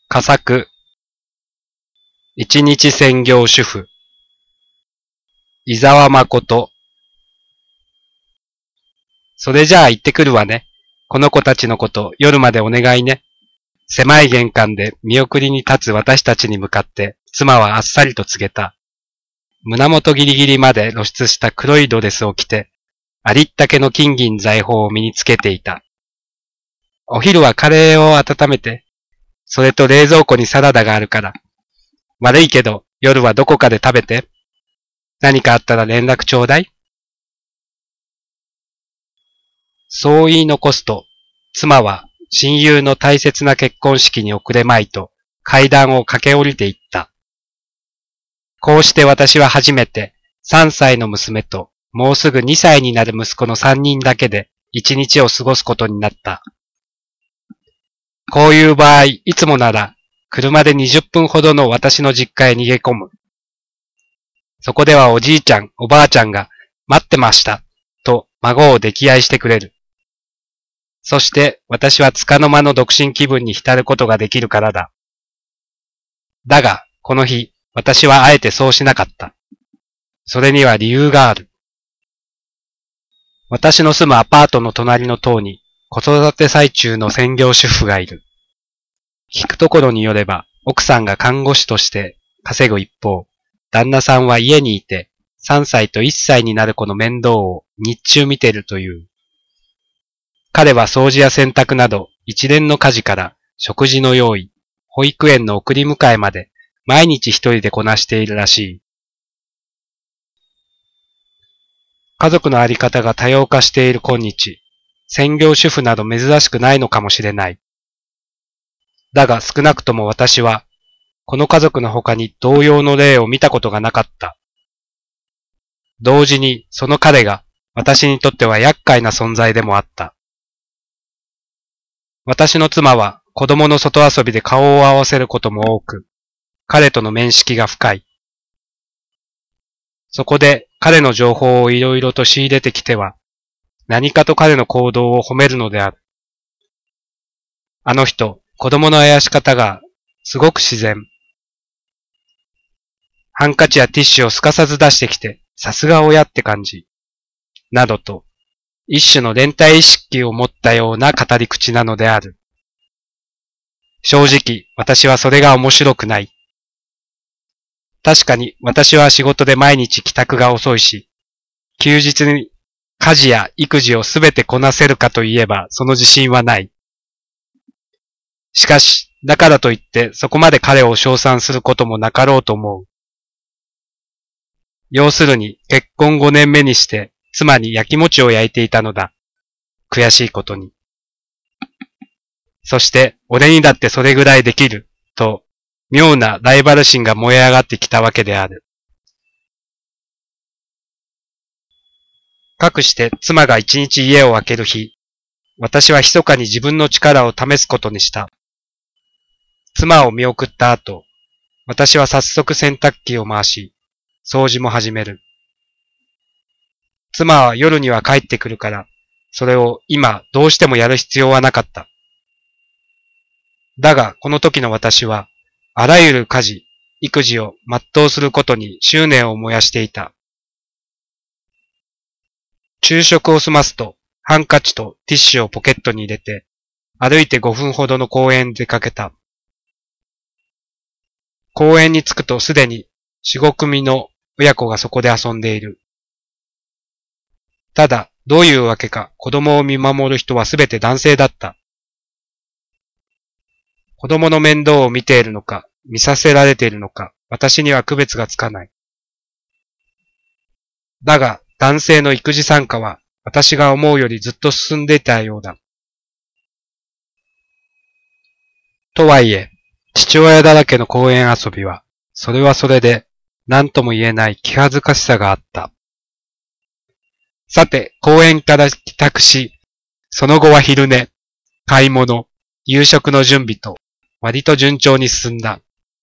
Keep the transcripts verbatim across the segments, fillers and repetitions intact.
佳作。一日専業主婦。伊沢誠。それじゃあ行ってくるわね。この子たちのこと夜までお願いね。狭い玄関で見送りに立つ私たちに向かって妻はあっさりと告げた。胸元ギリギリまで露出した黒いドレスを着て、ありったけの金銀財宝を身につけていた。お昼はカレーを温めて、それと冷蔵庫にサラダがあるから。悪いけど夜はどこかで食べて。何かあったら連絡ちょうだい。そう言い残すと、妻は親友の大切な結婚式に遅れまいと階段を駆け下りていった。こうして私は初めてさんさいの娘ともうすぐにさいになる息子のさんにんだけで一日を過ごすことになった。こういう場合、いつもなら車でにじゅっぷんほどの私の実家へ逃げ込む。そこではおじいちゃん、おばあちゃんが待ってましたと孫を溺愛してくれる。そして私は束の間の独身気分に浸ることができるからだ。だが、この日、私はあえてそうしなかった。それには理由がある。私の住むアパートの隣の棟に子育て最中の専業主婦がいる。聞くところによれば、奥さんが看護師として稼ぐ一方、旦那さんは家にいてさんさいといっさいになる子の面倒を日中見ているという。彼は掃除や洗濯など一連の家事から食事の用意、保育園の送り迎えまで毎日一人でこなしているらしい。家族のあり方が多様化している今日、専業主婦など珍しくないのかもしれない。だが少なくとも私は、この家族の他に同様の例を見たことがなかった。同時にその彼が私にとっては厄介な存在でもあった。私の妻は子供の外遊びで顔を合わせることも多く、彼との面識が深い。そこで彼の情報をいろいろと仕入れてきては、何かと彼の行動を褒めるのである。あの人、子供のあやし方がすごく自然。ハンカチやティッシュをすかさず出してきて、さすが親って感じ。などと、一種の連帯意識を持ったような語り口なのである。正直、私はそれが面白くない。確かに私は仕事で毎日帰宅が遅いし、休日に家事や育児をすべてこなせるかといえばその自信はない。しかし、だからといってそこまで彼を称賛することもなかろうと思う。要するに結婚ごねんめにして妻に焼きもちを焼いていたのだ。悔しいことに。そして俺にだってそれぐらいできると妙なライバル心が燃え上がってきたわけである。かくして妻が一日家を空ける日、私は密かに自分の力を試すことにした。妻を見送った後、私は早速洗濯機を回し、掃除も始める。妻は夜には帰ってくるから、それを今どうしてもやる必要はなかった。だがこの時の私は、あらゆる家事、育児を全うすることに執念を燃やしていた。昼食を済ますと、ハンカチとティッシュをポケットに入れて、歩いてごふんほどの公園に出かけた。公園に着くとすでによん、ご組の親子がそこで遊んでいる。ただ、どういうわけか子供を見守る人はすべて男性だった。子供の面倒を見ているのか、見させられているのか、私には区別がつかない。だが、男性の育児参加は、私が思うよりずっと進んでいたようだ。とはいえ、父親だらけの公園遊びは、それはそれで、何とも言えない気恥ずかしさがあった。さて、公園から帰宅し、その後は昼寝、買い物、夕食の準備と、割と順調に進んだ。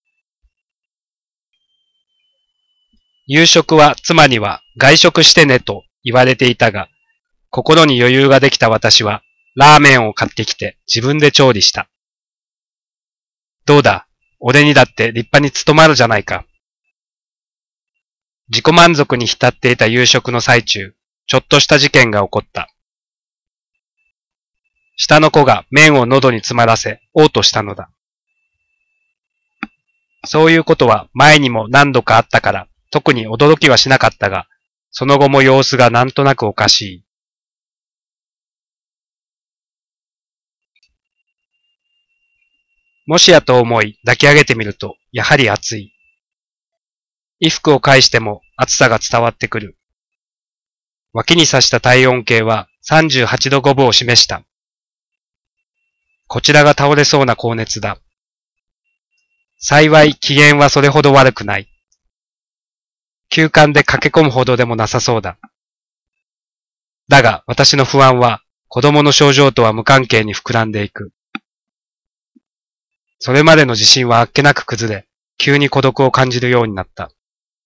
夕食は妻には外食してねと言われていたが、心に余裕ができた私はラーメンを買ってきて自分で調理した。 どうだ、俺にだって立派に務まるじゃないか。自己満足に浸っていた夕食の最中、ちょっとした事件が起こった。下の子が麺を喉に詰まらせ、嘔吐したのだ。そういうことは前にも何度かあったから、特に驚きはしなかったが、その後も様子がなんとなくおかしい。もしやと思い抱き上げてみると、やはり暑い。衣服を返しても暑さが伝わってくる。脇に刺した体温計はさんじゅうはちどごぶを示した。こちらが倒れそうな高熱だ。幸い機嫌はそれほど悪くない。急患で駆け込むほどでもなさそうだ。だが私の不安は子供の症状とは無関係に膨らんでいく。それまでの自信はあっけなく崩れ、急に孤独を感じるようになった。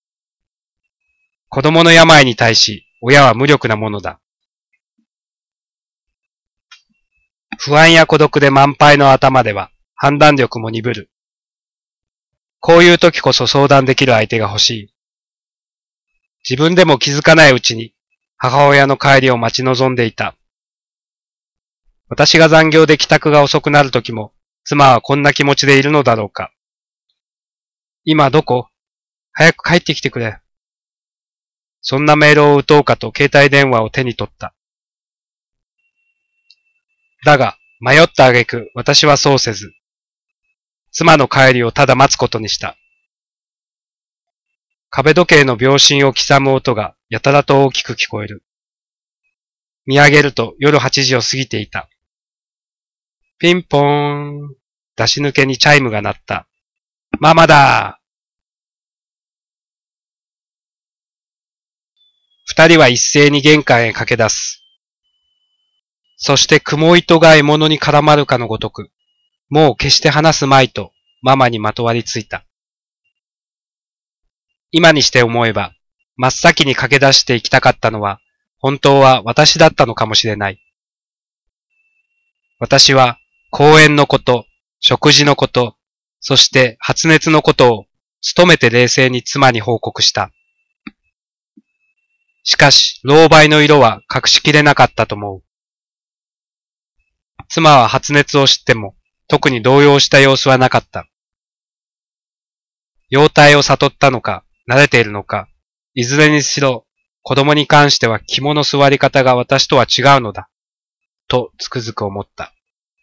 子供の病に対し親は無力なものだ。不安や孤独で満杯の頭では判断力も鈍る。こういう時こそ相談できる相手が欲しい。自分でも気づかないうちに母親の帰りを待ち望んでいた。私が残業で帰宅が遅くなる時も妻はこんな気持ちでいるのだろうか。今どこ？早く帰ってきてくれ。そんなメールを打とうかと携帯電話を手に取った。だが、迷った挙句、私はそうせず、妻の帰りをただ待つことにした。壁時計の秒針を刻む音がやたらと大きく聞こえる。見上げると夜はちじを過ぎていた。ピンポーン。出し抜けにチャイムが鳴った。ママだー。二人は一斉に玄関へ駆け出す。そして雲糸が獲物に絡まるかのごとく、もう決して離すまいとママにまとわりついた。今にして思えば、真っ先に駆け出して行きたかったのは、本当は私だったのかもしれない。私は公園のこと、食事のこと、そして発熱のことを努めて冷静に妻に報告した。しかし、老媒の色は隠しきれなかったと思う。妻は発熱を知っても、特に動揺した様子はなかった。容体を悟ったのか、慣れているのか、いずれにしろ、子供に関しては肝の座り方が私とは違うのだ、とつくづく思った。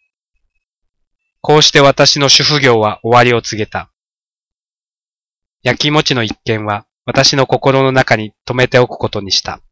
こうして私の主婦業は終わりを告げた。焼きもちの一件は私の心の中に留めておくことにした。